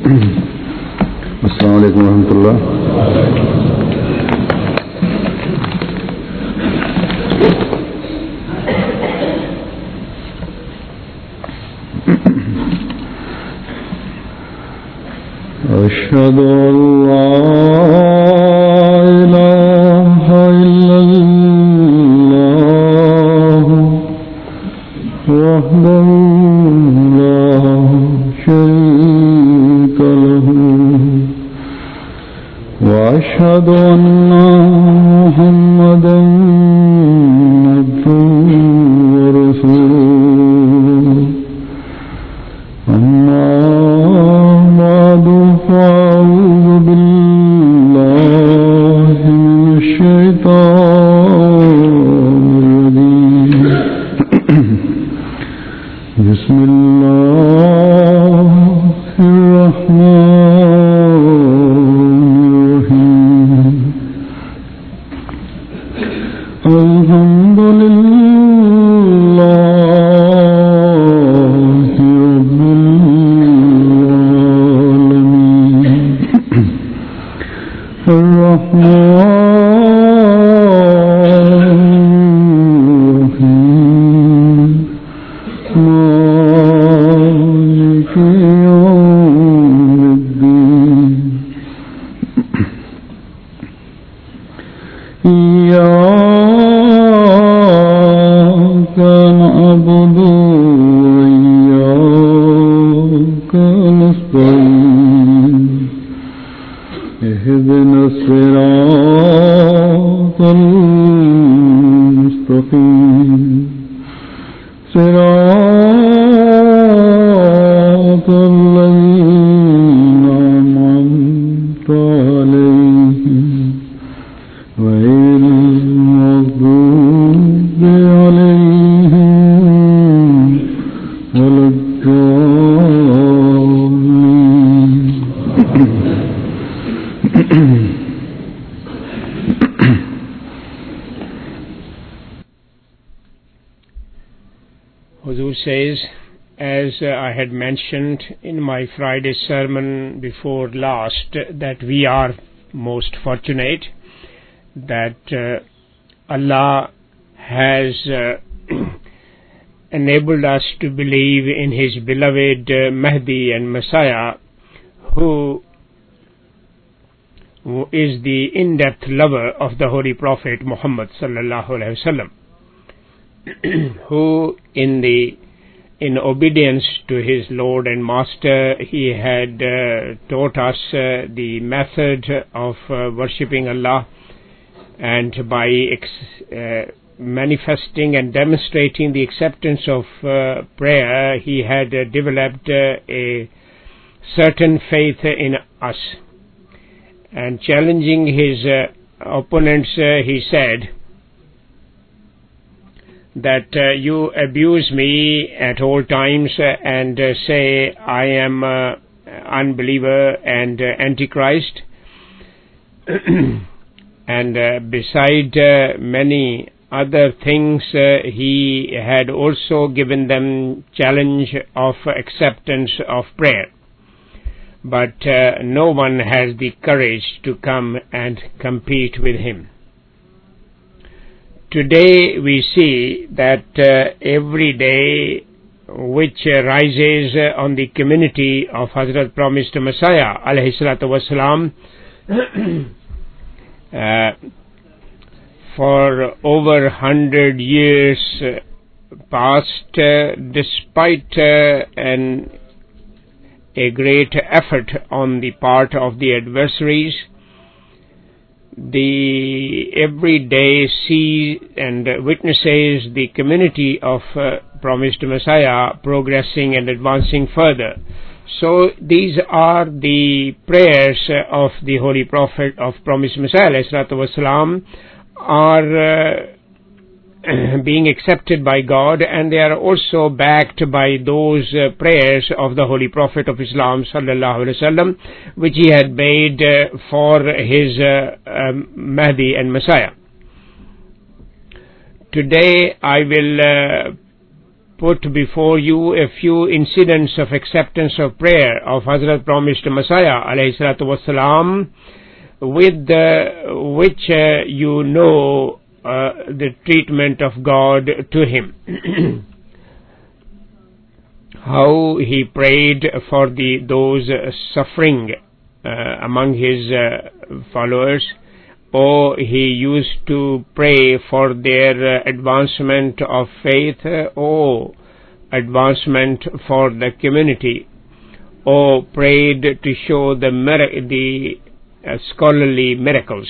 अस्सलाम वालेकुम रहमतुल्लाह। अशहदु अल्ला इलाहा इल्लल्लाह वहदहु ला शरीका लहु व अशहदु अन्ना मुहम्मदन अब्दुहु व रसूलुहु। अम्मा बादु फ़अऊज़ु बिल्लाहि मिनश शैतानिर रजीम। बिस्मिल्लाहिर रहमानिर रहीम। अल्हम्दुलिल्लाहि रब्बिल आलमीन। अर्रहमानिर रहीम। मालिकि यौमिद्दीन। इय्याका नअबुदु व इय्याका नस्तईन। इहदिनस सिरातल मुस्तक़ीम। सिरातल लज़ीना अनअमता अलैहिम गैरिल मग़्दूबि अलैहिम वलद्दाल्लीन। Huzur says, as I had mentioned in my Friday sermon before last, that we are most fortunate that Allah has enabled us to believe in His beloved Mahdi and Messiah, who is the in-depth lover of the Holy Prophet Muhammad sallallahu alaihi wasallam, who in obedience to his Lord and Master, he had taught us the method of worshipping Allah, and by manifesting and demonstrating the acceptance of prayer, he had developed a certain faith in us. And challenging his opponents, he said that you abuse me at all times and say I am unbeliever and antichrist, and beside many other things, he had also given them challenge of acceptance of prayer. But no one has the courage to come and compete with him. Today we see that every day which rises on the community of Hazrat Promised Messiah alayhi salatu wasalam, for over 100 years past, despite a great effort on the part of the adversaries, every day sees and witnesses the community of Promised Messiah progressing and advancing further. So these are the prayers of the Holy Prophet of Promised Messiah alayhi salatu wasalam are being accepted by God, and they are also backed by those prayers of the Holy Prophet of Islam sallallahu alaihi wasallam, which he had made for his Mahdi and Messiah. Today I will put before you a few incidents of acceptance of prayer of Hazrat Promised Messiah alayhi salatu wassalam, with which you know the treatment of God to him. How he prayed for those suffering among his followers, or he used to pray for their advancement of faith, or advancement for the community, or prayed to show the scholarly miracles.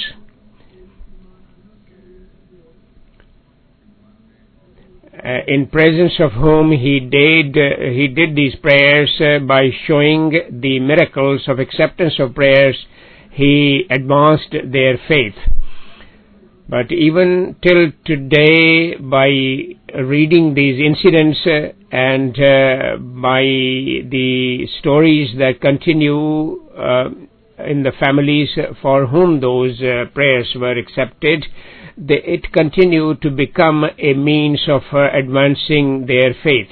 In presence of whom he did these prayers by showing the miracles of acceptance of prayers, he advanced their faith. But even till today, by reading these incidents and by the stories that continue in the families for whom those prayers were accepted, it continued to become a means of advancing their faith.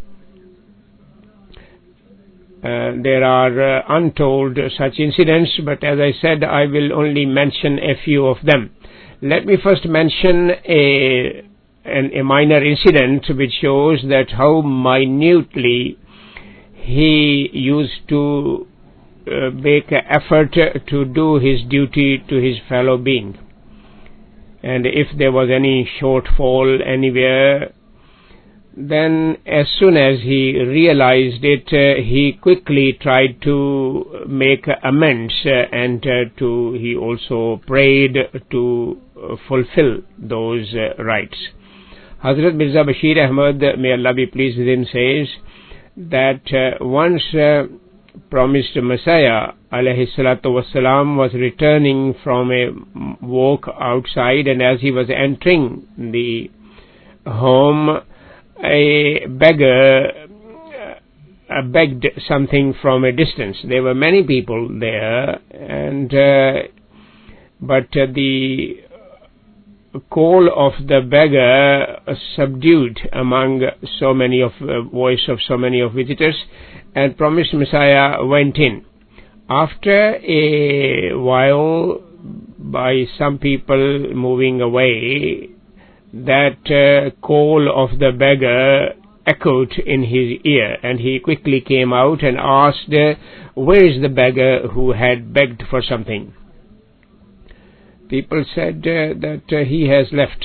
There are untold such incidents, but as I said, I will only mention a few of them. Let me first mention a minor incident which shows that how minutely he used to make an effort to do his duty to his fellow being. And if there was any shortfall anywhere, then as soon as he realized it, he quickly tried to make amends, and he also prayed to fulfill those rights. Hazrat Mirza Bashir Ahmad, may Allah be pleased with him, says that once Promised Messiah alayhi salatu wassalam was returning from a walk outside, and as he was entering the home, a beggar begged something from a distance. There were many people there, and but the call of the beggar subdued among so many of voice of so many of visitors, and Promised Messiah went in. After a while, by some people moving away, that call of the beggar echoed in his ear, and he quickly came out and asked, where is the beggar who had begged for something? People said that he has left.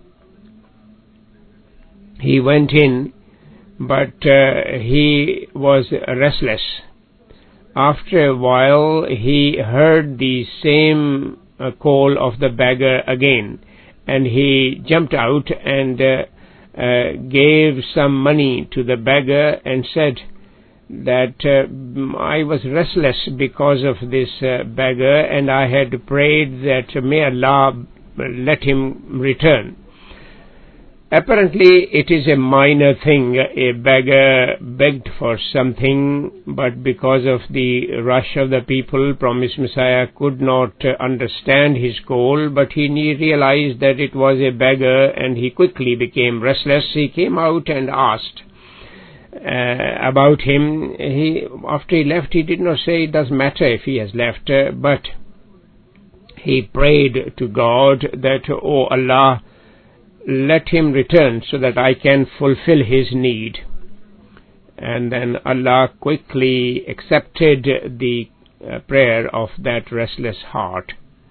He went in, but he was restless. After a while, he heard the same call of the beggar again, and he jumped out and gave some money to the beggar and said that I was restless because of this beggar, and I had prayed that may Allah let him return. Apparently it is a minor thing. A beggar begged for something, but because of the rush of the people, Promised Messiah could not understand his call, but he realized that it was a beggar, and he quickly became restless. He came out and asked about him. After he left, he did not say it doesn't matter if he has left, but he prayed to God that, oh Allah, let him return so that I can fulfill his need. And then Allah quickly accepted the prayer of that restless heart.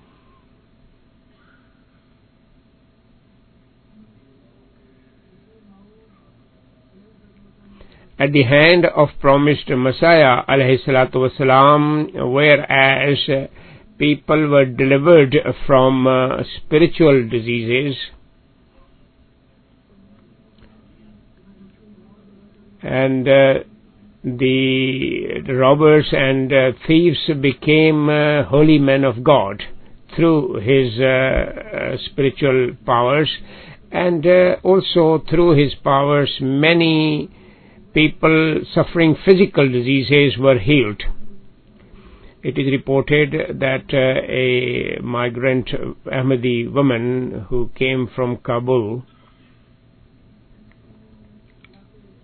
At the hand of Promised Messiah alayhi salatu wasalam, whereas people were delivered from spiritual diseases, and the robbers and thieves became holy men of God through his spiritual powers, and also through his powers many people suffering physical diseases were healed. It is reported that a migrant Ahmadi woman who came from Kabul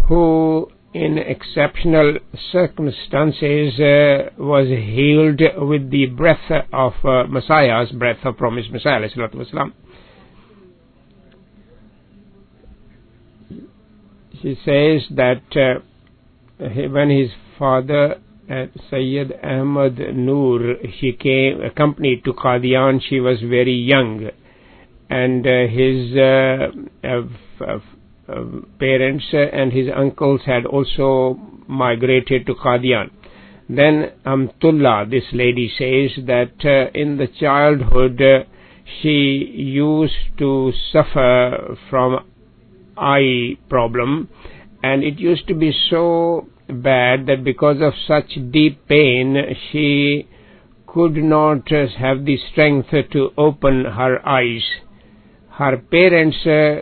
who in exceptional circumstances was healed with the breath of Messiah's breath of promised Messiah alayhi salatu wasalam. She says that when his father Sayyid Ahmad Noor, he came accompanied to Qadian, she was very young, and his parents and his uncles had also migrated to Qadian. Then Amtullah, this lady, says that in the childhood she used to suffer from eye problem, and it used to be so bad that because of such deep pain she could not have the strength to open her eyes. Her parents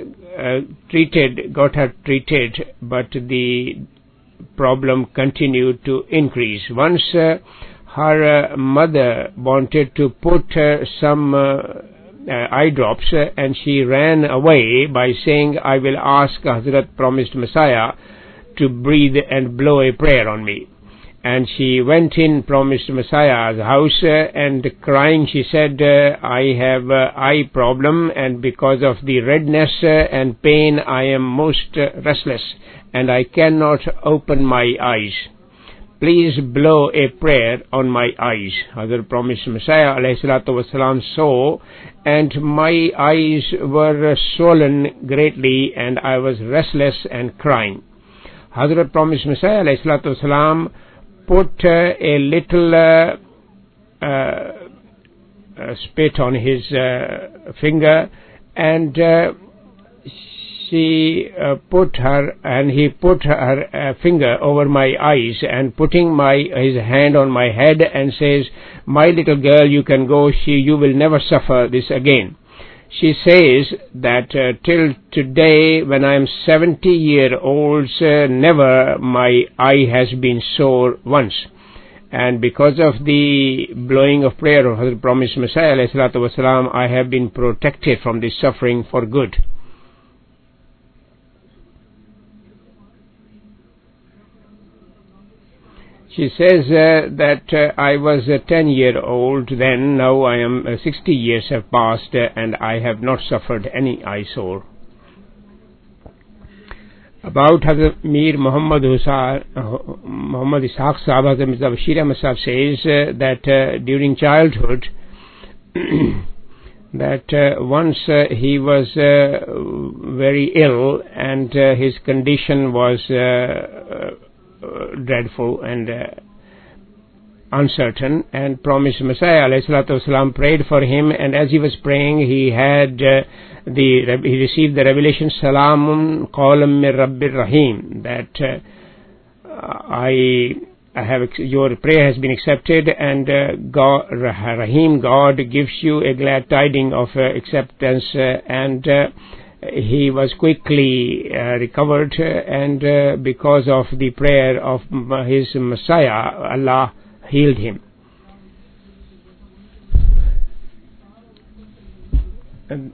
got her treated, but the problem continued to increase. Once her mother wanted to put some eye drops, and she ran away by saying, "I will ask Hazrat promised Messiah to breathe and blow a prayer on me." And she went in promised Messiah's house and crying she said, "I have eye problem, and because of the redness and pain I am most restless and I cannot open my eyes. Please blow a prayer on my eyes." Hazrat promised Messiah alayhi salatu wasalam saw, and my eyes were swollen greatly and I was restless and crying. Hazrat promised Messiah alayhi salatu wasalam put a little spit on his finger, and he put her finger over my eyes and putting his hand on my head and says, "My little girl, you can go, you will never suffer this again." She says that till today, when I am 70-year-old, never my eye has been sore once. And because of the blowing of prayer of Hazrat promised Messiah alayhi salatu wasalam, I have been protected from this suffering for good. She says that I was 10-year-old then, now I am 60 years have passed and I have not suffered any eye sore. About Hazrat Mir Muhammad Ishaq Sahab, Hazrat Mirza Bashir Ahmad Sahab says that during childhood that once he was very ill and his condition was dreadful and uncertain, and promised Messiah alayhi salatu wasalam prayed for him, and as he was praying he had he received the revelation, "Salamun qawlan min Rabbir Rahim," that your prayer has been accepted, and God Rahim, God gives you a glad tiding of acceptance, and he was quickly recovered, and because of the prayer of his Messiah, Allah healed him. And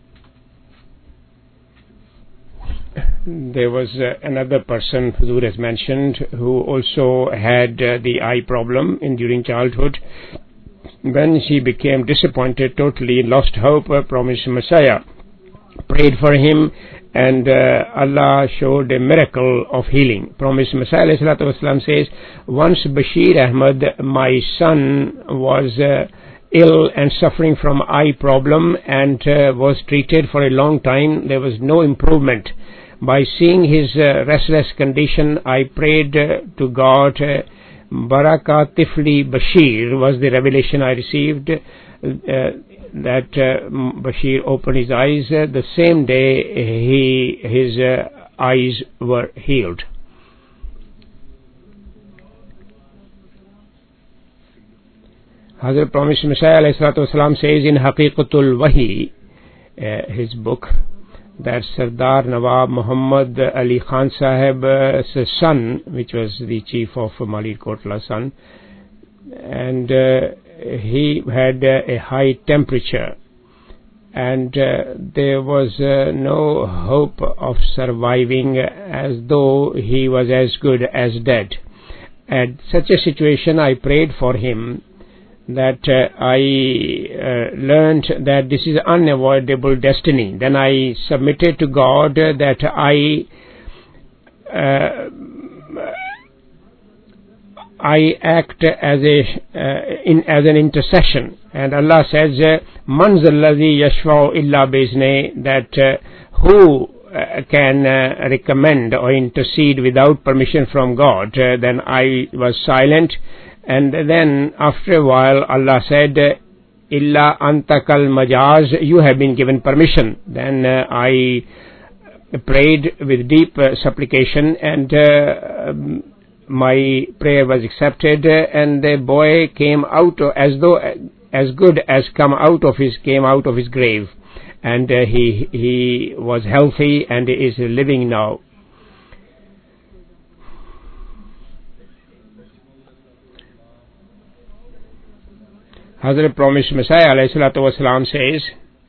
there was another person Huzur has mentioned who also had the eye problem during childhood. When she became disappointed, totally lost hope, promised Messiah prayed for him, and Allah showed a miracle of healing. Promised Messiah alayhi salatu wasalam says, "Once Bashir Ahmad, my son, was ill and suffering from eye problem and was treated for a long time. There was no improvement. By seeing his restless condition, I prayed to God. Baraka Tifli Bashir was the revelation I received, that Bashir opened his eyes. The same day his eyes were healed." Hazrat promised Messiah alayhi salatu wasalam says in Haqiqatul Wahi, his book, that Sardar Nawab Muhammad Ali Khan Sahib's son, which was the chief of Malir Kotla's son, and he had a high temperature, and there was no hope of surviving, as though he was as good as dead. At such a situation, I prayed for him, that I learned that this is unavoidable destiny. Then I submitted to God that I act as an intercession, and Allah says, "Man zalladhi yashfa'u illa bi'izni," that who can recommend or intercede without permission from God. Then I was silent, and then after a while Allah said, "Illa antakal majaz," you have been given permission. Then I prayed with deep supplication, and my prayer was accepted, and the boy came out as though as good as came out of his grave, and he was healthy and is living now. Hazrat Promised Messiah alayhi salatu wasalam says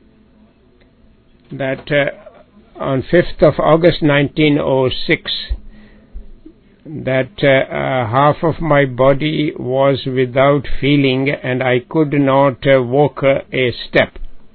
that on 5th of August 1906, that half of my body was without feeling, and I could not walk a step,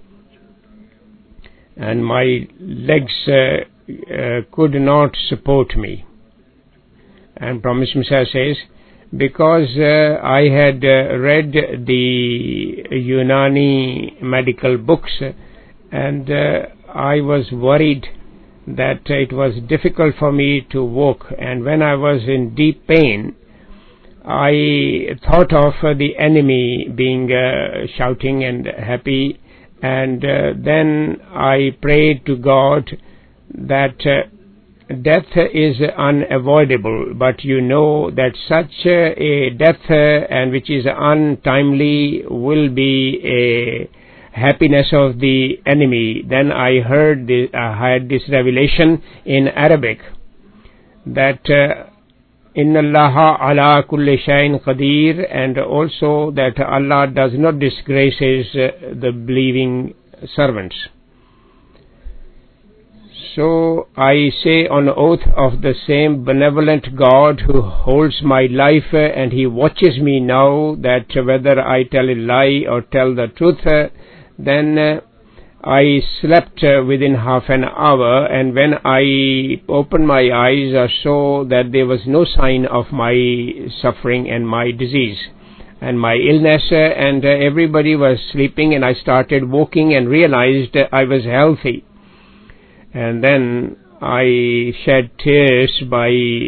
and my legs could not support me. And Promised Messiah says, because I had read the Unani medical books, and I was worried that it was difficult for me to walk, and when I was in deep pain, I thought of the enemy being shouting and happy, and then I prayed to God that death is unavoidable, but you know that such a death and which is untimely will be a happiness of the enemy. Then I had this revelation in Arabic that Inna Allaha ala kulli shayin qadir, and also that Allah does not disgrace the believing servants. So I say on oath of the same benevolent God who holds my life, and He watches me now, that whether I tell a lie or tell the truth, then I slept within half an hour, and when I opened my eyes, I saw that there was no sign of my suffering and my disease and my illness, and everybody was sleeping, and I started walking and realized I was healthy. And then I shed tears by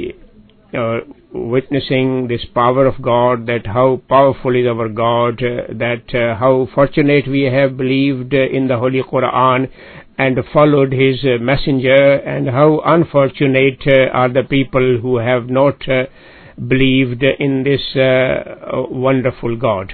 witnessing this power of God, that how powerful is our God, that how fortunate we have believed in the Holy Quran and followed His messenger, and how unfortunate are the people who have not believed in this wonderful God.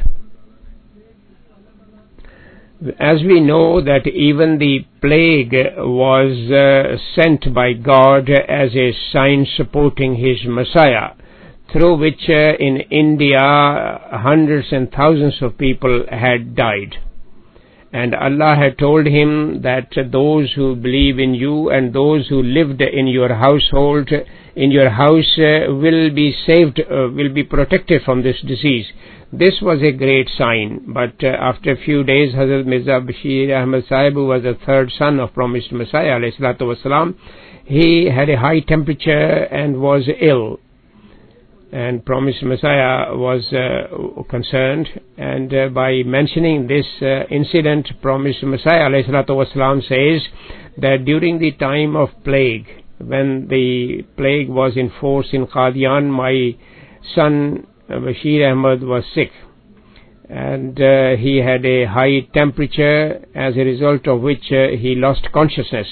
As we know that even the plague was sent by God as a sign supporting His Messiah, through which in India hundreds and thousands of people had died. And Allah had told him that those who believe in you and those who lived in your household, in your house, will be saved, will be protected from this disease. This was a great sign, but after a few days, Hazrat Mirza Bashir Ahmad Sahib, who was the third son of Promised Messiah alayhi salatu wasalam, he had a high temperature and was ill. And Promised Messiah was concerned, and by mentioning this incident, Promised Messiah alayhi salatu wasalam says that during the time of plague, when the plague was in force in Qadian, my son Bashir Ahmad was sick, and he had a high temperature, as a result of which he lost consciousness,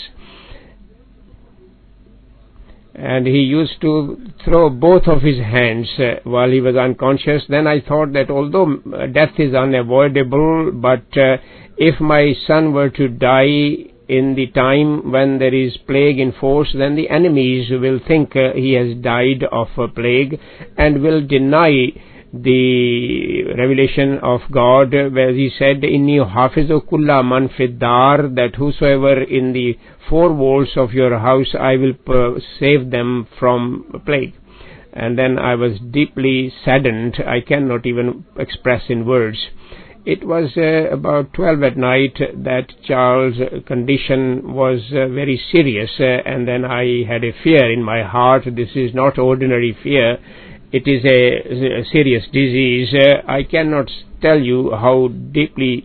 and he used to throw both of his hands while he was unconscious. Then I thought that although death is unavoidable, but if my son were to die in the time when there is plague in force, then the enemies will think he has died of a plague and will deny the revelation of God, where he said, Inni hafizu kulla man fid dar, that whosoever in the four walls of your house, I will save them from plague. And then I was deeply saddened. I cannot even express in words. It was about 12 at night that Charles' condition was very serious, and then I had a fear in my heart. This is not ordinary fear. It is a serious disease. I cannot tell you how deeply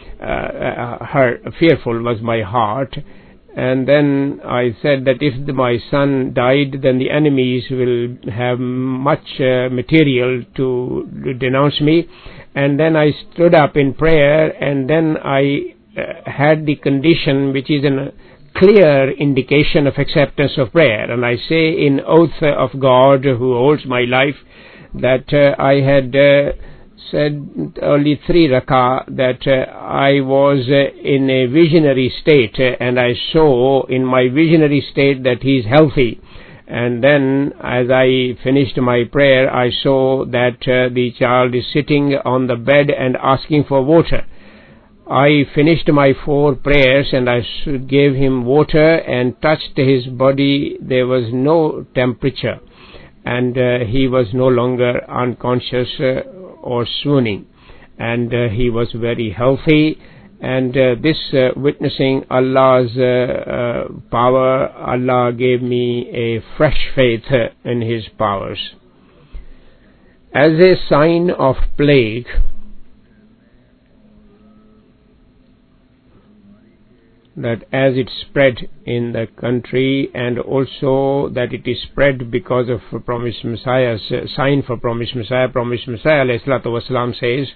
fearful was my heart. And then I said that if my son died, then the enemies will have much material to denounce me. And then I stood up in prayer, and then I had the condition which is a clear indication of acceptance of prayer. And I say in oath of God who holds my life that I had said only 3 rakah that I was in a visionary state, and I saw in my visionary state that he is healthy. And then as I finished my prayer, I saw that the child is sitting on the bed and asking for water. I finished my 4 prayers, and I gave him water and touched his body. There was no temperature, and he was no longer unconscious or swooning, and he was very healthy. And this witnessing Allah's power, Allah gave me a fresh faith in His powers. As a sign of plague, that as it spread in the country, and also that it is spread because of promised Messiah's sign for promised Messiah alayhi salatu wasalam says,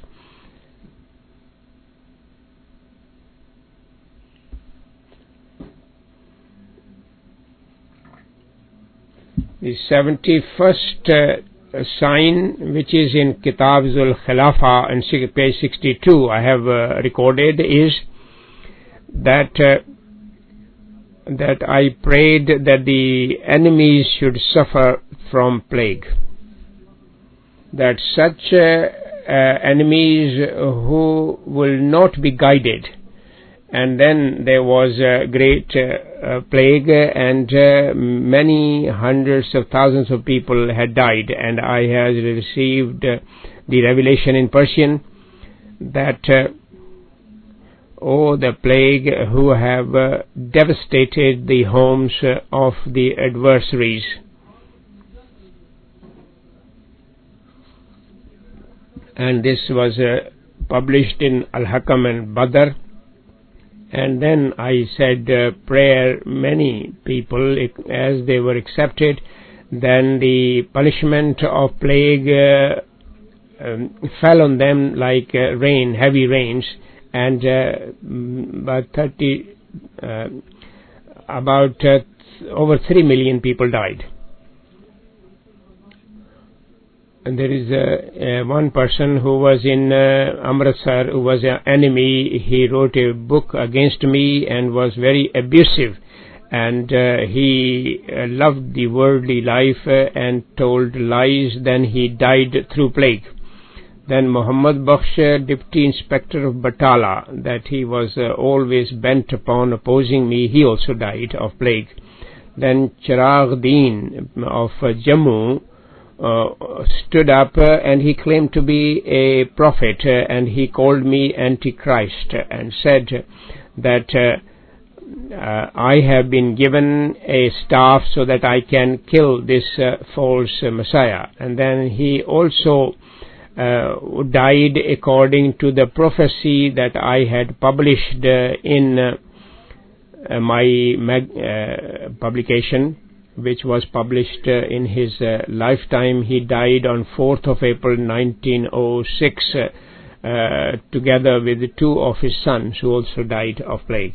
the 71st sign, which is in Kitab Zul Khilafa and page 62, I have recorded, is that I prayed that the enemies should suffer from plague, that such enemies who will not be guided. And then there was a great plague, and many hundreds of thousands of people had died. And I had received the revelation in Persian that the plague who have devastated the homes of the adversaries. And this was published in Al-Hakam and Badr. And then I said prayer, many people, as they were accepted, then the punishment of plague fell on them like rain, heavy rains, and over 3 million people died. And there is one person who was in Amritsar, who was an enemy. He wrote a book against me and was very abusive, and he loved the worldly life and told lies. Then he died through plague. Then Muhammad Bakhsh, Deputy Inspector of Batala, that he was always bent upon opposing me, he also died of plague. Then Chirag Deen of Jammu stood up and he claimed to be a prophet, and he called me Antichrist and said that I have been given a staff so that I can kill this false Messiah. And then he also died according to the prophecy that I had published in my publication, which was published in his lifetime. He died on 4th of April 1906 together with 2 of his sons who also died of plague.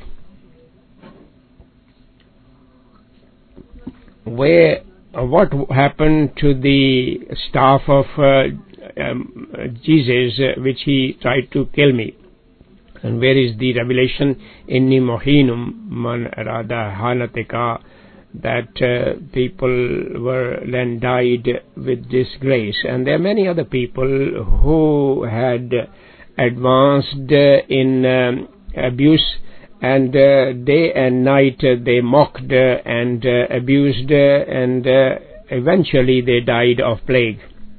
What happened to the staff of Jesus which he tried to kill me? And where is the revelation? Inni muhinum man arada hanatika, that people were then died with disgrace. And there are many other people who had advanced in abuse, and day and night they mocked and abused, and eventually they died of plague.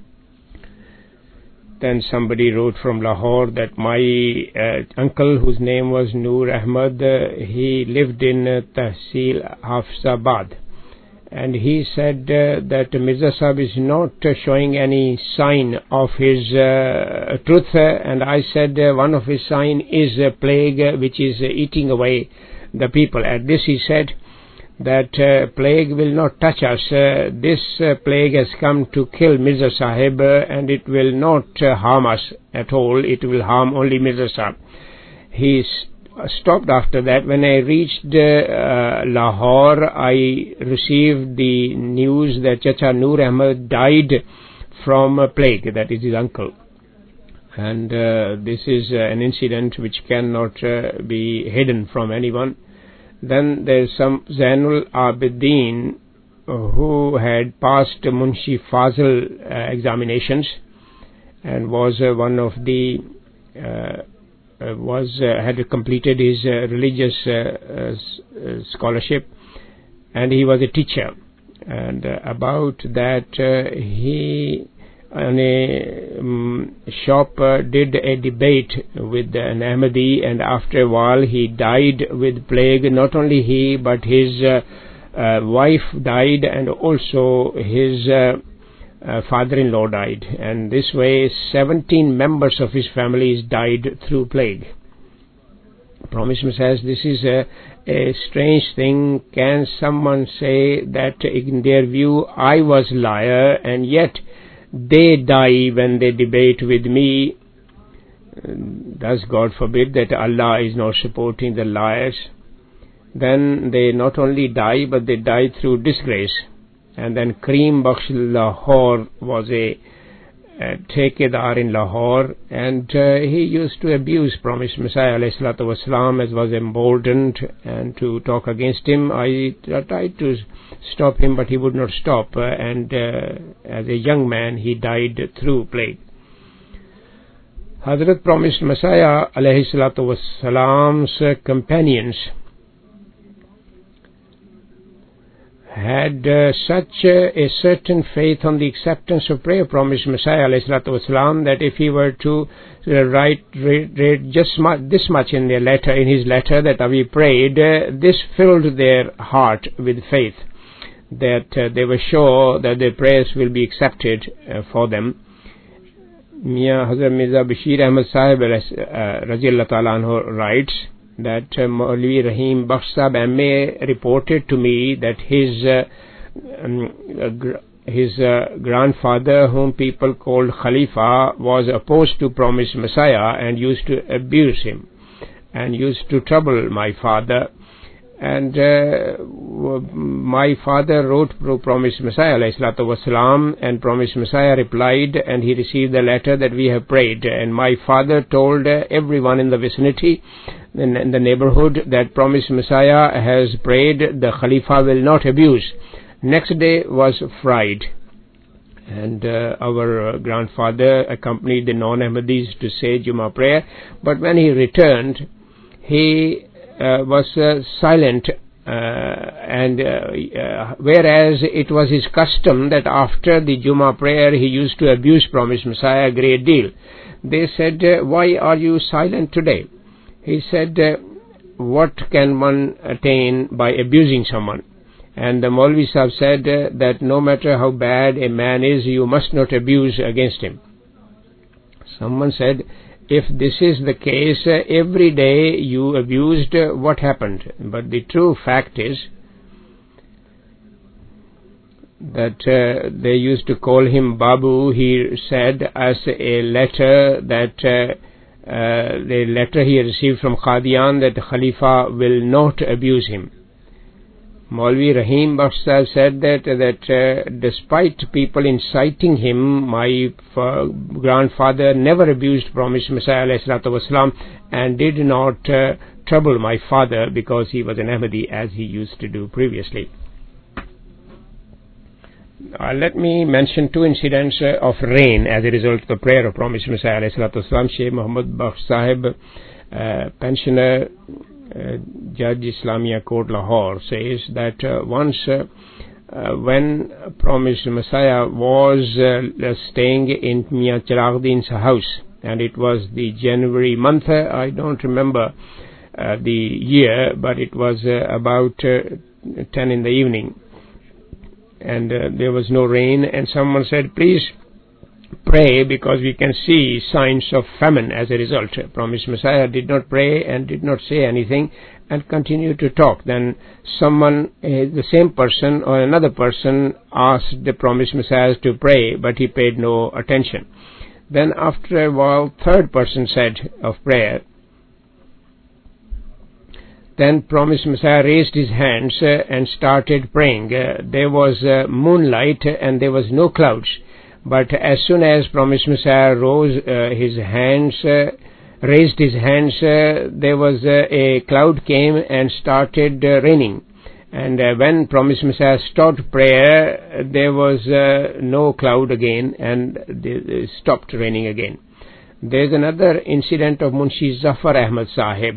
Then somebody wrote from Lahore that my uncle, whose name was Noor Ahmad, he lived in Tahsil Hafsabad, and he said that Mirza Sahib is not showing any sign of his truth, and I said one of his sign is a plague which is eating away the people. At this he said that plague will not touch us. This plague has come to kill Mirza Sahib, and it will not harm us at all. It will harm only Mirza Sahib. He stopped after that. When I reached Lahore, I received the news that Chacha Noor Ahmad died from a plague, that is his uncle. And this is an incident which cannot be hidden from anyone. Then there is some Zainul Abidin who had passed Munshi Fazil examinations and was one of the had completed his religious scholarship, and he was a teacher. And about that, he on a shop did a debate with an Ahmadi, and after a while he died with plague. Not only he, but his wife died, and also his father-in-law died, and this way 17 members of his family died through plague. Promised Messiah says this is a strange thing. Can someone say that in their view I was liar, and yet they die when they debate with me? Does God forbid that Allah is not supporting the liars? Then they not only die, but they die through disgrace. And then Kareem Bakhsh Lahore was a Thekedar in Lahore, and he used to abuse Promised Messiah ﷺ, as was emboldened and to talk against him. I tried to stop him, but he would not stop, and as a young man he died through plague. Hazrat Promised Messiah ﷺ's companions had such a certain faith on the acceptance of prayer, Promised Messiah ﷺ, that if he were to write just this much in their letter, in his letter, that we prayed, this filled their heart with faith, that they were sure that their prayers will be accepted for them. Mian Hazrat Mirza Bashir Ahmad Sahib Radiyallahu Ta'ala Anhu writes that Maulvi Rahim Bakhsh Sahib M.A. reported to me that his grandfather, whom people called Khalifa, was opposed to Promised Messiah and used to abuse him and used to trouble my father. And my father wrote to Promised Messiah ﷺ, and Promised Messiah replied, and he received the letter that we have prayed. And my father told everyone in the vicinity, in the neighborhood, that Promised Messiah has prayed, the Khalifa will not abuse. Next day was Friday, and our grandfather accompanied the non-Ahmadis to say Jummah prayer, but when he returned, he was silent, and whereas it was his custom that after the Jummah prayer he used to abuse Promised Messiah a great deal. They said, why are you silent today? He said, what can one attain by abusing someone? And the Maulvi Sahib said that no matter how bad a man is, you must not abuse against him. Someone said, if this is the case, every day you abused, what happened? But the true fact is that they used to call him Babu. He said as a letter that the letter he received from Qadian, that Khalifa will not abuse him. Maulvi Rahim Bakhsh Sahib said that despite people inciting him, my grandfather never abused Promised Messiah ﷺ and did not trouble my father because he was an Ahmadi, as he used to do previously. Let me mention two incidents of rain as a result of the prayer of Promised Messiah alayhi salatu wasalam. Sheikh Muhammad Bakhsh Sahib, pensioner, Judge Islamia Court Lahore, says that once when Promised Messiah was staying in Mian Chiragdeen's house, and it was the January month, I don't remember the year, but it was about 10 in the evening, and there was no rain, and someone said, please pray because we can see signs of famine as a result. Promised Messiah did not pray and did not say anything and continued to talk. Then someone, the same person or another person, asked the Promised Messiah to pray, but he paid no attention. Then after a while, third person said of prayer. Then Promised Messiah raised his hands and started praying. There was moonlight and there was no clouds. But as soon as Promised Messiah raised his hands, there was a cloud came and started raining. And when Promised Messiah stopped prayer, there was no cloud again, and it stopped raining again. There is another incident of Munshi Zafar Ahmad Sahib,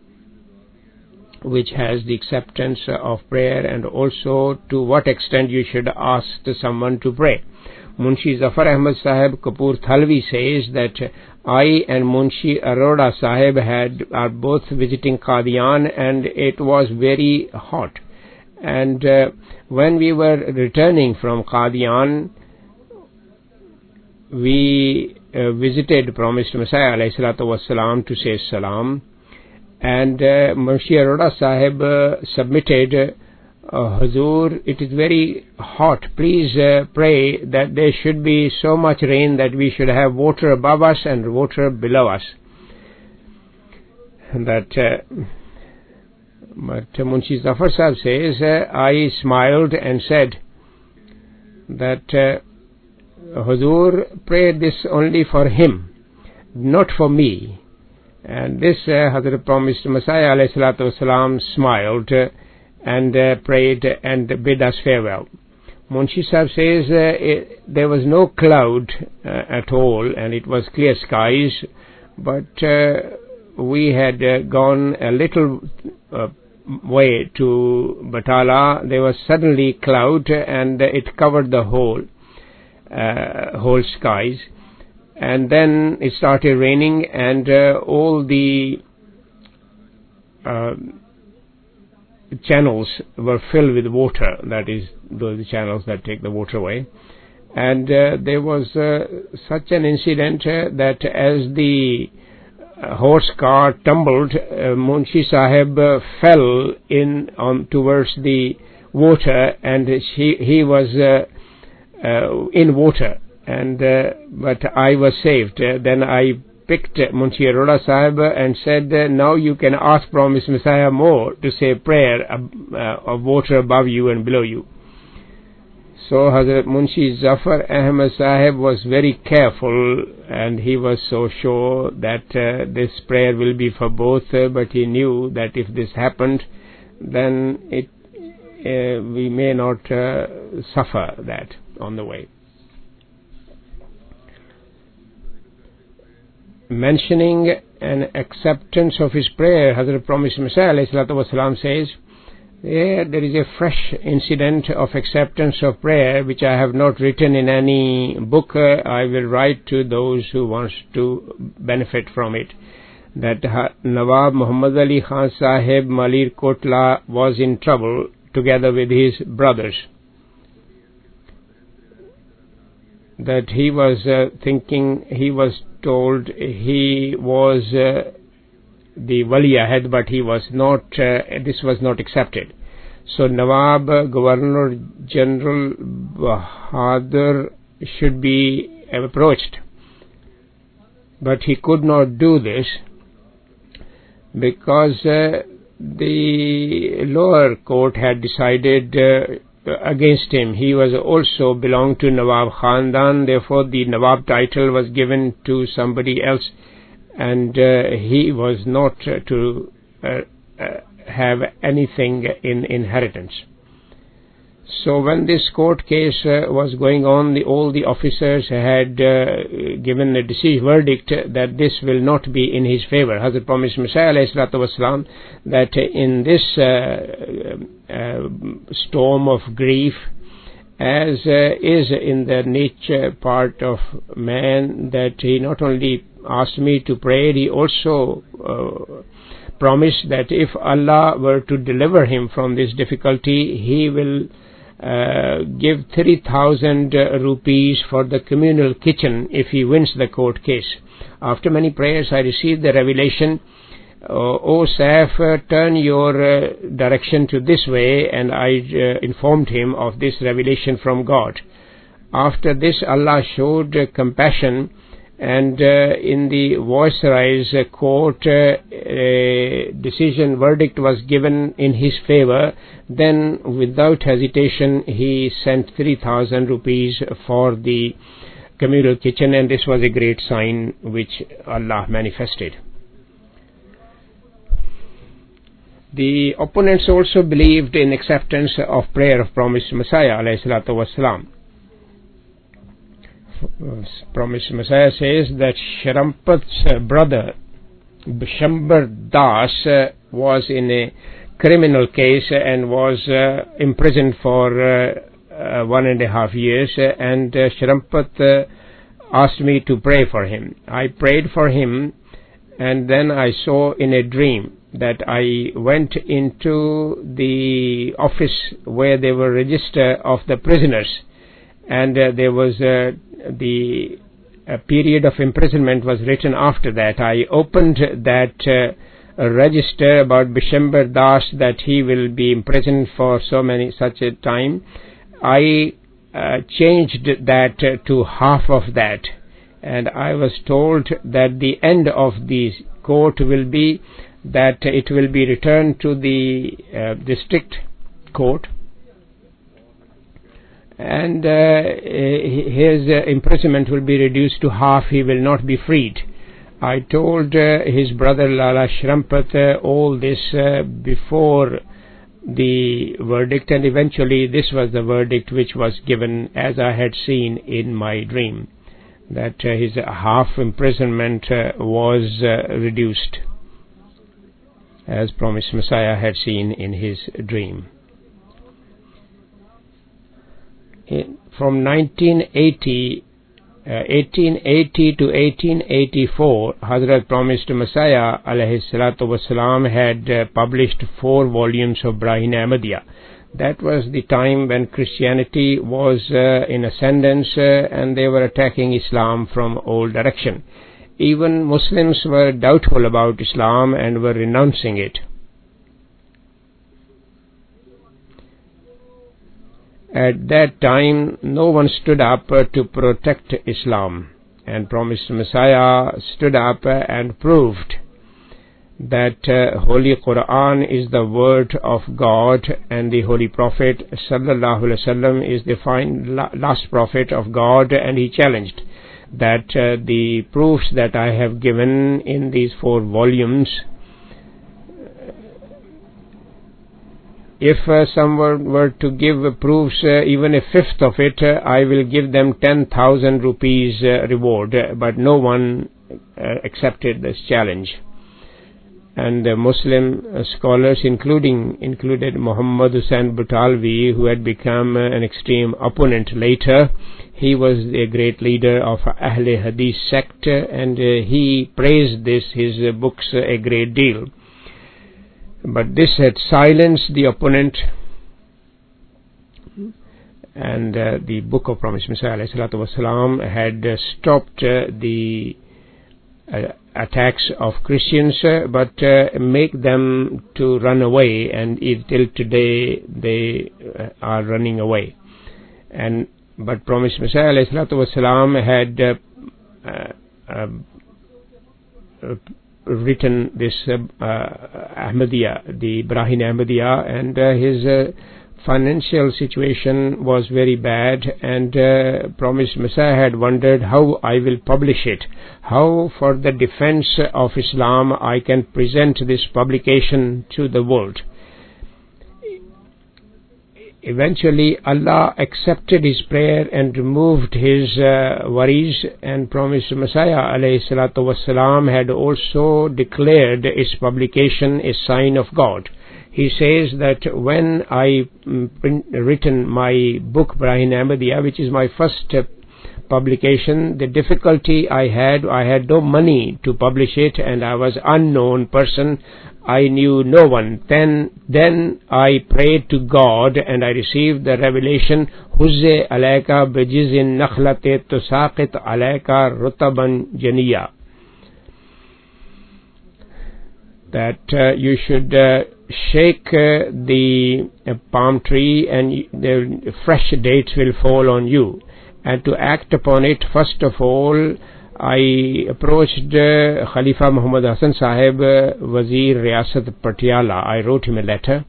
which has the acceptance of prayer and also to what extent you should ask someone to pray. Munshi Zafar Ahmad Sahib Kapoor Thalvi says that I and Munshi Arora Sahib are both visiting Qadian, and it was very hot. And when we were returning from Qadian, we visited Promised Messiah alayhi salatu wasalam to say salam, and Munshi Arora Sahib submitted, Hazur, it is very hot. Please pray that there should be so much rain that we should have water above us and water below us. But Munshi Zafar Sahib says, I smiled and said that Hazur, pray this only for him, not for me. And this Hazrat Promised Messiah alayhi salatu wasalam smiled and prayed and bid us farewell. Munshi Sahib says there was no cloud at all, and it was clear skies, but we had gone a little way to Batala. There was suddenly cloud, and it covered the whole skies, and then it started raining, and all the channels were filled with water, that is, those channels that take the water away. And there was such an incident that as the horse car tumbled, Munshi Sahib fell towards the water, and he was in water, and but I was saved. Then I picked Munshi Arora Sahib and said, now you can ask Promised Messiah more to say prayer of water above you and below you. So Hazrat Munshi Zafar Ahmad Sahib was very careful, and he was so sure that this prayer will be for both, but he knew that if this happened, then we may not suffer that on the way. Mentioning an acceptance of his prayer, Hazrat Promised Messiah alayhi salatu wasalam says, there is a fresh incident of acceptance of prayer which I have not written in any book. I will write to those who want to benefit from it. That Nawab Muhammad Ali Khan Sahib Malir Kotla was in trouble together with his brothers. That he was thinking, he was told he was the Wali Ahad, but he was not, this was not accepted. So Nawab Governor General Bahadur should be approached, but he could not do this because the lower court had decided against him. He was also belonged to Nawab Khandan, therefore the Nawab title was given to somebody else, and he was not to have anything in inheritance. So when this court case was going on, all the officers had given a verdict that this will not be in his favor. Hazrat Promised Messiah ﷺ, that in this storm of grief, as is in the nature part of man, that he not only asked me to pray, he also promised that if Allah were to deliver him from this difficulty, he will give 3,000 rupees for the communal kitchen if he wins the court case. After many prayers, I received the revelation, O Saif, turn your direction to this way, and I informed him of this revelation from God. After this, Allah showed compassion, and in the Viceroy's court, decision verdict was given in his favor. Then, without hesitation, he sent 3,000 rupees for the communal kitchen, and this was a great sign which Allah manifested. The opponents also believed in acceptance of prayer of Promised Messiah ﷺ. Promised Messiah says that Sharampat's brother Bishambar Das was in a criminal case and was imprisoned for 1.5 years, and Sharampat asked me to pray for him. I prayed for him, and then I saw in a dream that I went into the office where they were register of the prisoners, and there was the period of imprisonment was written after that. I opened that register about Bishambar Das, that he will be imprisoned for such a time. I changed that to half of that, and I was told that the end of the court will be that it will be returned to the district court, and his imprisonment will be reduced to half. He will not be freed. I told his brother Lala Sharampat all this before the verdict, and eventually this was the verdict which was given as I had seen in my dream, that his half imprisonment was reduced, as Promised Messiah had seen in his dream. From 1880 to 1884, Hazrat Promised Messiah ﷺ had published 4 volumes of Braheen Ahmadiyya. That was the time when Christianity was in ascendance, and they were attacking Islam from all direction. Even Muslims were doubtful about Islam and were renouncing it. At that time, no one stood up to protect Islam, and Promised Messiah stood up and proved that Holy Quran is the word of God, and the Holy Prophet Sallallahu Alaihi Wasallam is the last prophet of God, and he challenged that the proofs that I have given in these 4 volumes, if someone were to give proofs, even a fifth of it, I will give them 10,000 rupees reward, but no one accepted this challenge. And Muslim scholars included Muhammad Hussain Butalvi, who had become an extreme opponent later. He was a great leader of Ahle Hadith sect, and he praised his books a great deal. But this had silenced the opponent, and the Book of Promised Messiah ﷺ had stopped the attacks of Christians, but make them to run away, and till today they are running away. But Promised Messiah ﷺ had written this Ahmadiyya, the Braheen Ahmadiyya, and his financial situation was very bad, and Promised Messiah had wondered how I will publish it, how for the defense of Islam I can present this publication to the world. eventually Allah accepted his prayer and removed his worries, and Promised Messiah ﷺ had also declared its publication a sign of God. He says that when I written my book Barahin Ahmadiyya, which is my first publication, the difficulty I had no money to publish it, and I was unknown person. I knew no one. Then I prayed to God, and I received the revelation, Huzze alayka bijizin nakhlate tusaqit alayka rutaban janiya, that you should shake the palm tree and the fresh dates will fall on you. And to act upon it, first of all, I approached Khalifa Muhammad Hasan Sahib, Wazir Riyasat Patiala. I wrote him a letter,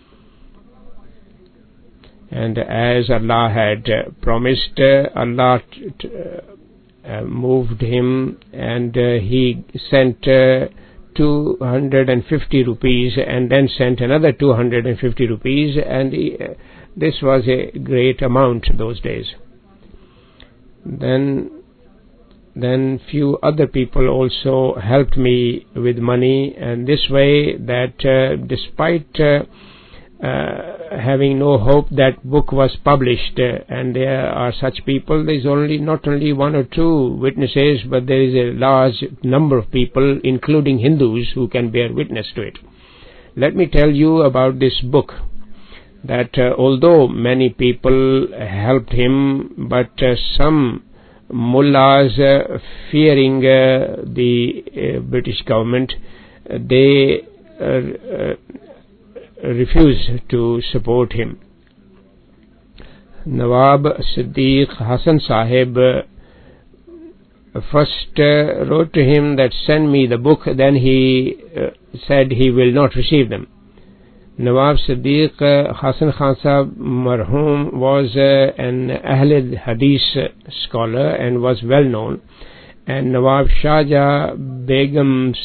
and as Allah had promised, Allah moved him, and he sent 250 rupees and then sent another 250 rupees, and this was a great amount those days. Then few other people also helped me with money, and this way that despite having no hope that book was published, and there are such people, there is not only one or two witnesses, but there is a large number of people, including Hindus, who can bear witness to it. Let me tell you about this book, that although many people helped him, but some mullahs, fearing the British government, they refused to support him. Nawab Siddiq Hasan Sahib first wrote to him that send me the book, then he said he will not receive them. Nawab Siddiq Hasan Khan Sahib Marhum was an Ahl Hadith scholar and was well known, and Nawab Shahjahan Begum's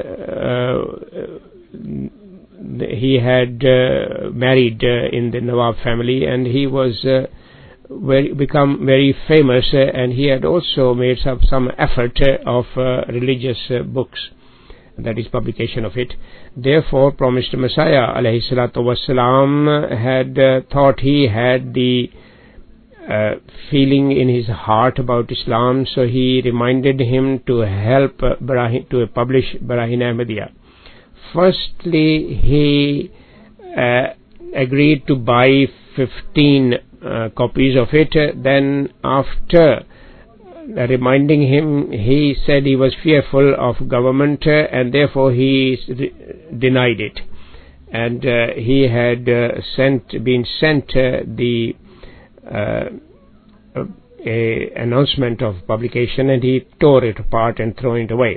he had married in the Nawab family, and he was become very famous, and he had also made some effort of religious books, that is publication of it. Therefore Promised Messiah ﷺ had thought he had the feeling in his heart about Islam, so he reminded him to help to publish Barahin Ahmadiyya. Firstly, he agreed to buy 15 copies of it. Then after reminding him, he said he was fearful of government, and therefore he denied it, and he had been sent the announcement of publication, and he tore it apart and threw it away,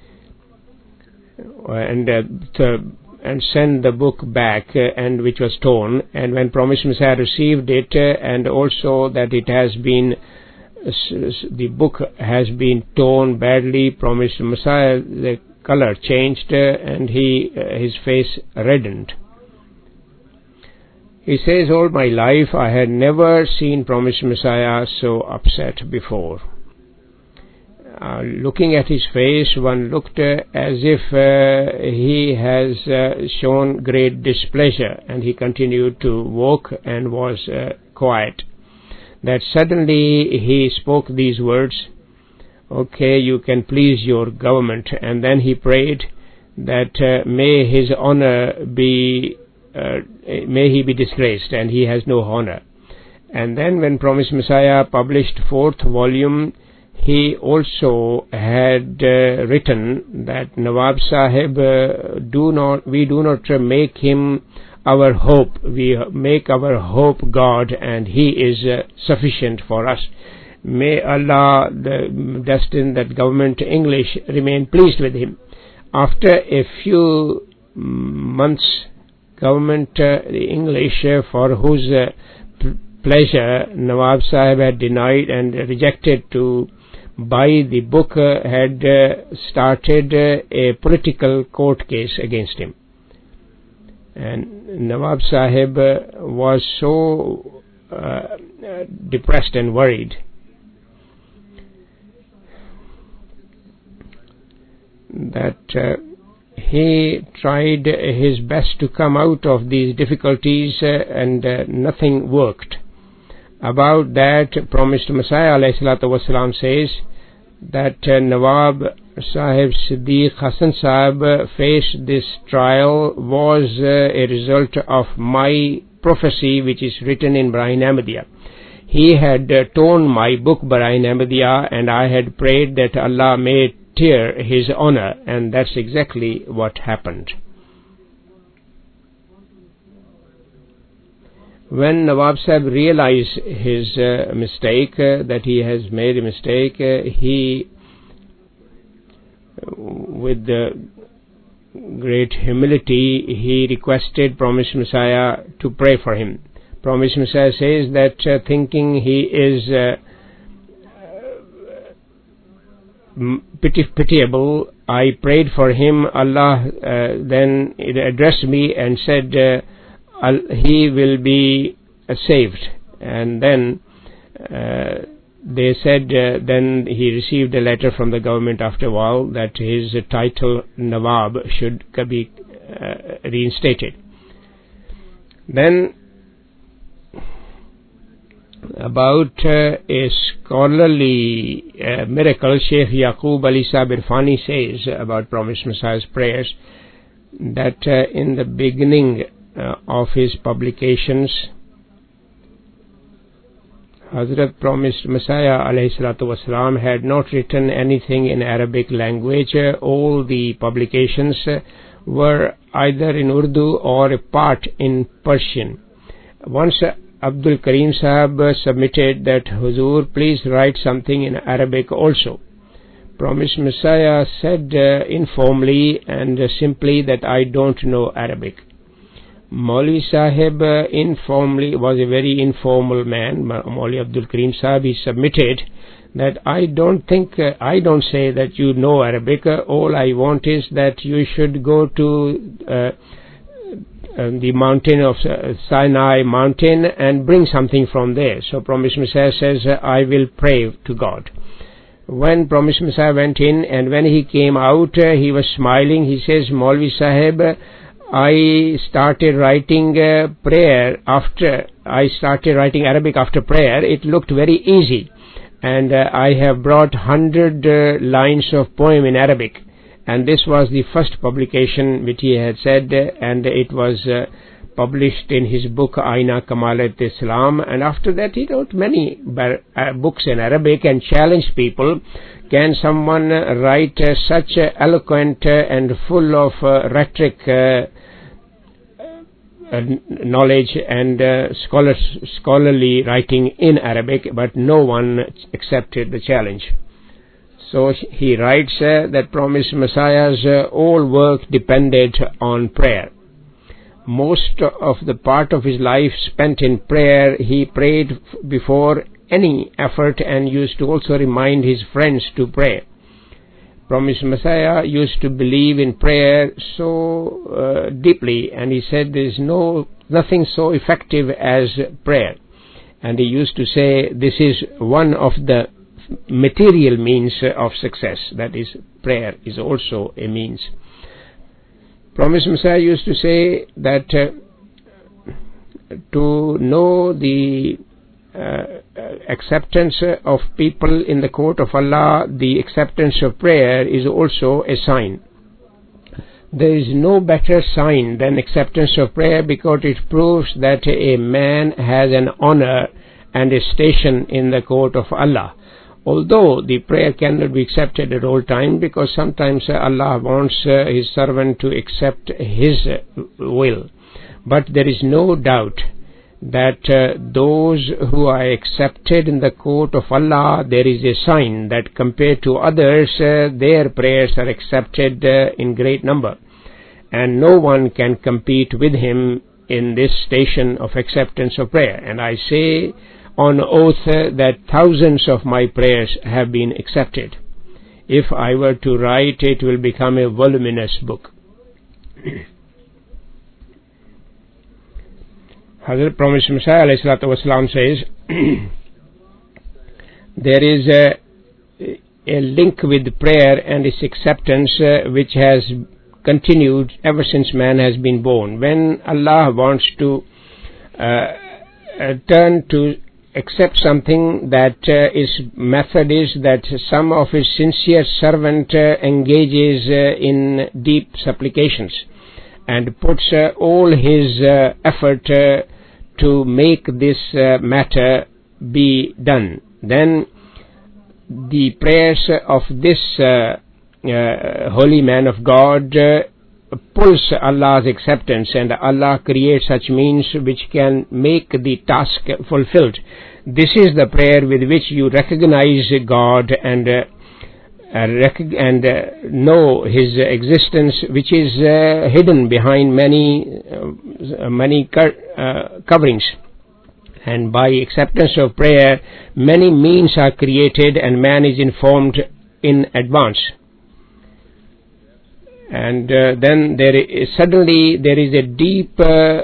and sent the book back, and which was torn. And when Promised Messiah received it, and also that it has been the book has been torn badly, Promised Messiah, the color changed, and his face reddened. He says, all my life I had never seen Promised Messiah so upset before. Looking at his face, one looked as if he has shown great displeasure, and he continued to walk and was quiet. That suddenly he spoke these words, okay, you can please your government, and then he prayed that may his honor be may he be disgraced, and he has no honor. And then when Promised Messiah published 4th volume, he also had written that Nawab Sahib, we do not make him our hope, we make our hope God, and he is sufficient for us. May Allah destine that government English remain pleased with him. After a few months, government the English, for whose pleasure Nawab Sahib had denied and rejected to buy the book, had started a political court case against him. And Nawab Sahib was so depressed and worried that he tried his best to come out of these difficulties, and nothing worked. About that, promised Messiah ﷺ says that Nawab Sahib Siddiq Hasan Sahib faced this trial was a result of my prophecy, which is written in Barahin Ahmadiyya. He had torn my book Barahin Ahmadiyya, and I had prayed that Allah may tear his honor, and that's exactly what happened. When Nawab Sahib realized his mistake, that he has made a mistake, he, with great humility, he requested Promised Messiah to pray for him. Promised Messiah says that thinking he is pitiable, I prayed for him. Allah then addressed me and said he will be saved. And then they said then he received a letter from the government after a while that his title Nawab should be reinstated. Then about a scholarly miracle, Sheikh Yaqub Ali Sahib Irfani says about Promised Messiah's prayers that in the beginning of his publications, Hazrat Promised Messiah ﷺ had not written anything in Arabic language. All the publications were either in Urdu or a part in Persian. Once Abdul Karim Sahib submitted that, Huzur, please write something in Arabic also. Promised Messiah said informally and simply that I don't know Arabic. Maulvi Sahib informally was a very informal man. Maulvi Abdul Karim Sahib, he submitted that I don't say that you know Arabic. All I want is that you should go to the mountain of Sinai mountain and bring something from there. So Promised Messiah says, I will pray to God. When Promised Messiah went in, and when he came out, he was smiling. He says, Maulvi Sahib, I started writing Arabic after prayer. It looked very easy, and I have brought 100 lines of poem in Arabic. And this was the first publication which he had said, and it was published in his book Aina Kamalat Islam. And after that he wrote many books in Arabic and challenged people. Can someone write such eloquent and full of rhetoric knowledge and scholarly writing in Arabic? But no one accepted the challenge. So he writes that Promised Messiah's all work depended on prayer. Most of the part of his life spent in prayer. He prayed before any effort and used to also remind his friends to pray. Promised Messiah used to believe in prayer so deeply, and he said there is nothing so effective as prayer. And he used to say this is one of the material means of success, that is, prayer is also a means. Promised Messiah used to say that to know the acceptance of people in the court of Allah, the acceptance of prayer is also a sign. There is no better sign than acceptance of prayer, because it proves that a man has an honor and a station in the court of Allah. Although the prayer cannot be accepted at all times, because sometimes Allah wants his servant to accept his will. But there is no doubt that those who are accepted in the court of Allah, there is a sign that compared to others, their prayers are accepted in great number. And no one can compete with him in this station of acceptance of prayer. And I say on oath that thousands of my prayers have been accepted. If I were to write, it will become a voluminous book. Hazrat Promised Messiah ﷺ says there is a link with prayer and its acceptance which has continued ever since man has been born. When Allah wants to turn to accept something, that his method is that some of his sincere servant engages in deep supplications and puts all his effort to make this matter be done. Then the prayers of this holy man of God pulls Allah's acceptance, and Allah creates such means which can make the task fulfilled. This is the prayer with which you recognize God and know His existence, which is hidden behind many coverings. And by acceptance of prayer, many means are created and man is informed in advance. And then suddenly there is a deep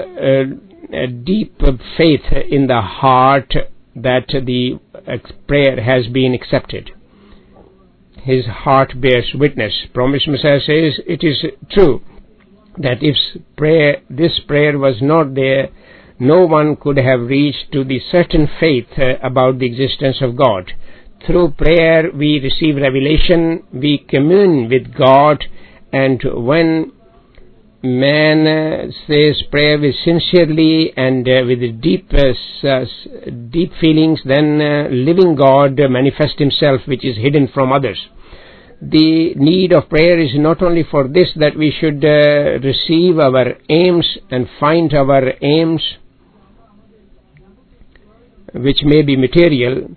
faith in the heart that the prayer has been accepted. His heart bears witness. Promised Messiah says it is true that if this prayer was not there, no one could have reached to the certain faith about the existence of God. Through prayer we receive revelation, we commune with God, and when man says prayer with sincerely and with deep feelings, then living God manifests Himself, which is hidden from others. The need of prayer is not only for this, that we should receive our aims and find our aims, which may be material.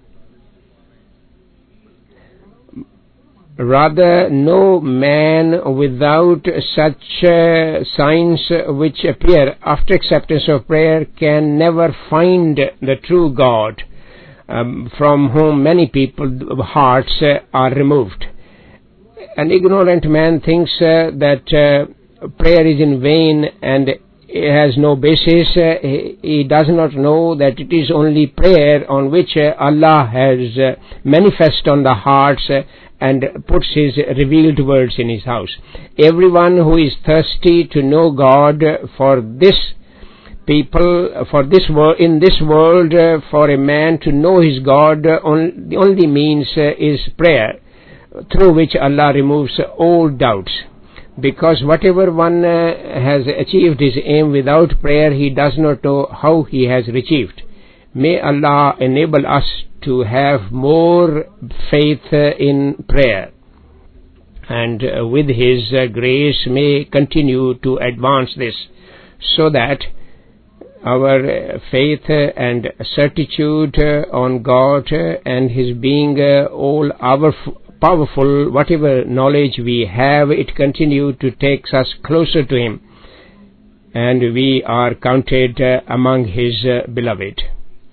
Rather, no man without such signs which appear after acceptance of prayer can never find the true God, from whom many people's hearts are removed. An ignorant man thinks that prayer is in vain and it has no basis. He does not know that it is only prayer on which Allah has manifest on the hearts and puts His revealed words in His house. Everyone who is thirsty to know God for this people, for this world, in this world, for a man to know his God, the only means is prayer, through which Allah removes all doubts. Because whatever one has achieved his aim without prayer, he does not know how he has achieved. May Allah enable us to have more faith in prayer, and with His grace may continue to advance this, so that our faith and certitude on God and His being all powerful, whatever knowledge we have, it continue to take us closer to Him, and we are counted among His beloved.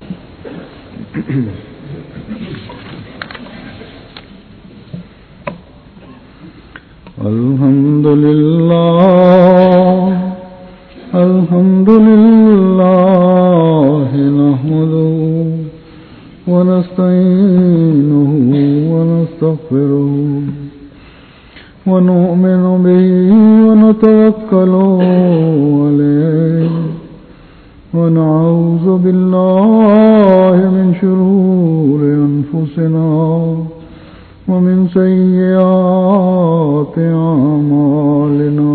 Alhamdulillah, nahmaduhu wa nasta'inuhu wa nastaghfiruh wa nu'minu bihi wa natawakkalu alayhi wa na'udhu billahi min shururi anfusina ومن سيئات أعمالنا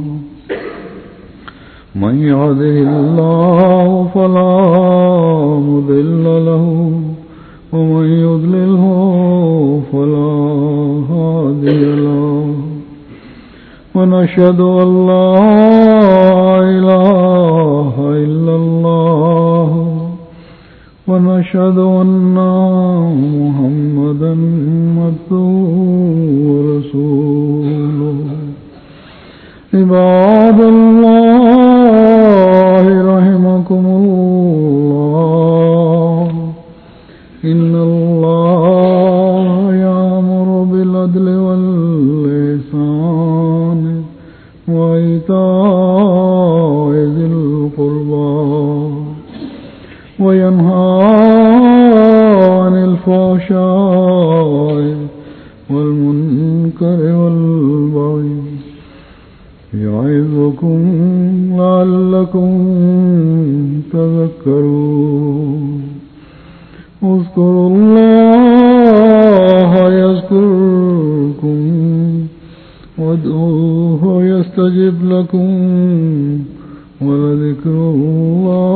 من يهده الله فلا مضل له ومن يضلله فلا هادي له ونشهد أن لا إله إلا الله ونشهد أن محمدا عبده ورسوله عباد الله رحمكم الله إن الله يأمر بالعدل والإحسان وإيتاء ذي القربى الفحشاء والمنكر والبغي يعظكم لعلكم تذكرون اذكروا الله يذكركم وادعوه يستجب لكم ولذكر الله